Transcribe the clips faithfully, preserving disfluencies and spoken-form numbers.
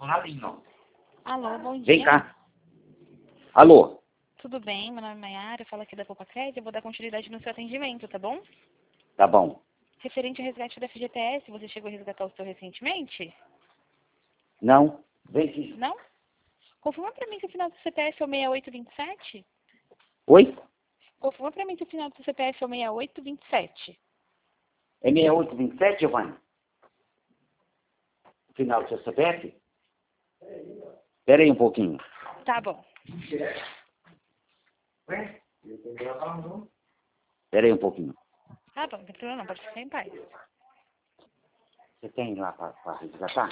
Ralinho. Alô, bom dia. Vem cá. Alô? Tudo bem? Meu nome é Mayara, eu falo aqui da Copacred, eu vou dar continuidade no seu atendimento, tá bom? Tá bom. Referente ao resgate da F G T S, você chegou a resgatar o seu recentemente? Não? Vem aqui. Não? Confirma pra mim se o final do C P F é o seis oito dois sete. Oi? Confirma pra mim se o final do C P F é o seis oito dois sete. É seis oito dois sete, Giovanni? Final do seu C P F? Espera aí um pouquinho. Tá bom. Espera aí um pouquinho. Tá bom, não tem problema não, pode ficar em paz. Você tem lá para resgatar?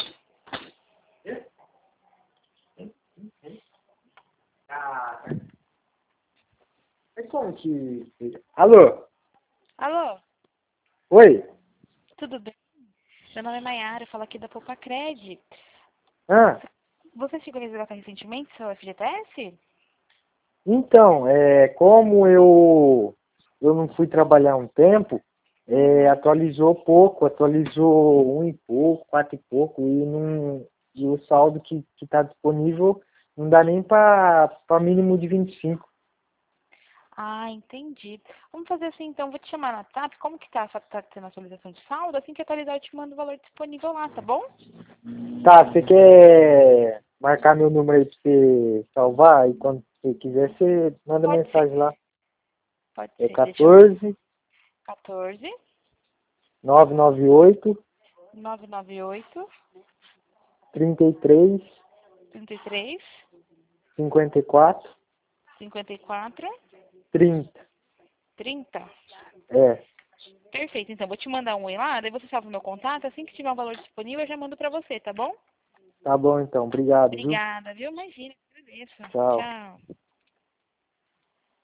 É como que... Alô? Alô, Oi? tudo bem? Meu nome é Mayara, eu falo aqui da Copacred. Ah, Você chegou a resgatar recentemente seu F G T S? então, é, como eu, eu não fui trabalhar um tempo, é, atualizou pouco, atualizou um e pouco, quatro e pouco, e, não, e o saldo que está disponível não dá nem para mínimo de vinte e cinco. Ah, entendi. Vamos fazer assim então, vou te chamar no WhatsApp, como que tá, tá tendo atualização de saldo? Assim que atualizar eu te mando o valor disponível lá, tá bom? Tá, você quer marcar meu número aí para você salvar? E quando você quiser, você manda Pode ser, mensagem lá. pode É ser. Deixa eu... quatorze, quatorze, nove nove oito, nove nove oito, trinta e três, trinta e três, cinquenta e quatro, cinquenta e quatro, trinta. trinta. É, Perfeito, então vou te mandar um oi lá, daí você salva o meu contato, assim que tiver um valor disponível eu já mando pra você, tá bom? tá bom então. Obrigado, viu? Obrigada, viu? Imagina, agradeço. Tchau. Tchau.